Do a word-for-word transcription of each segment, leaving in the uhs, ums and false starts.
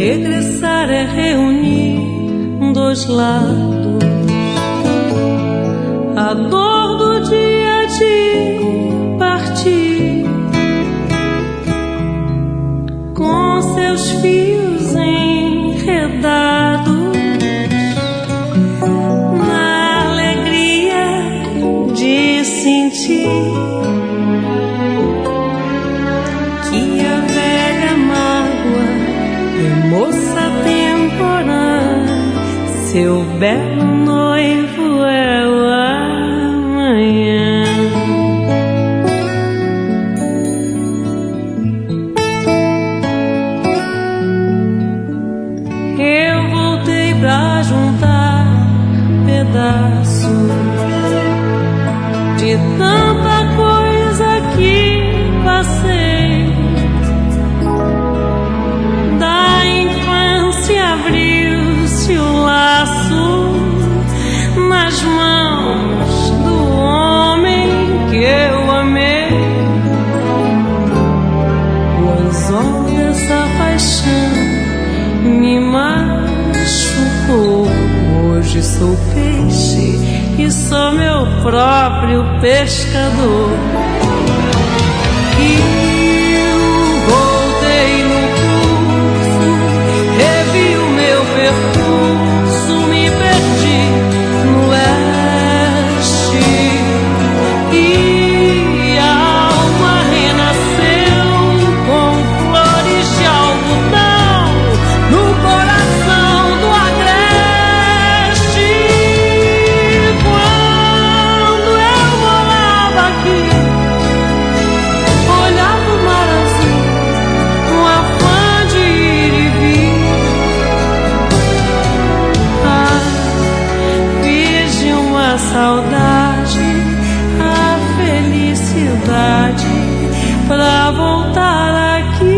Regressar é reunir dois lados, a dor do dia de partir, com seus fios enredados, na alegria de sentir que a velha mágoa é moça temporã, seu belo noivo é o amanhã. Eu voltei pra juntar pedaços de tanta coisa que passei. Da infância abriu-se o laço nas mãos do homem que eu amei. O anzol dessa paixão me machucou. Hoje sou peixe e sou meu próprio pescador. E eu voltei no curso, revi o meu percurso, me perdi no leste e a alma renasceu com flores de algodão no coração do agreste. Quando eu morava aqui, olhava o mar azul com afã de ir e vir. Ah, fiz de uma saudade a felicidade pra voltar aqui.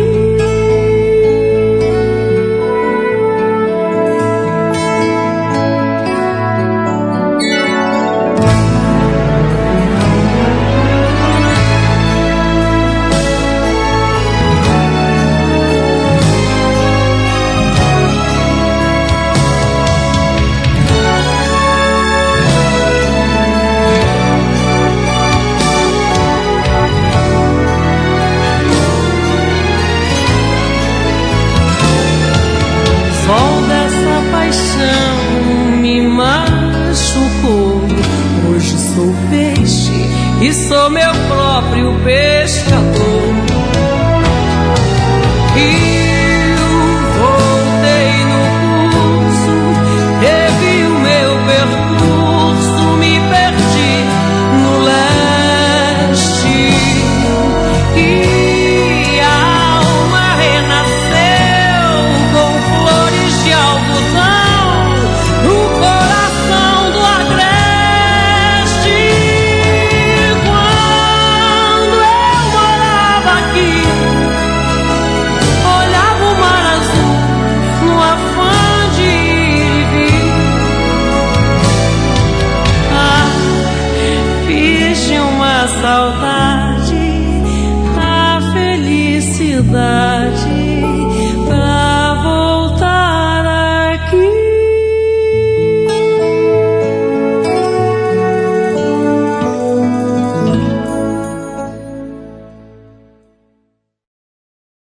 Sol dessa paixão me machucou. Hoje sou peixe e sou meu próprio pescador. E eu voltei no curso, revi o meu percurso, me perdi no leste e a alma renasceu com flores de algodão no coração do agreste. Quando eu morava aqui, olhava o mar azul no afã de ir e vir. Ah, fiz de uma saudade a felicidade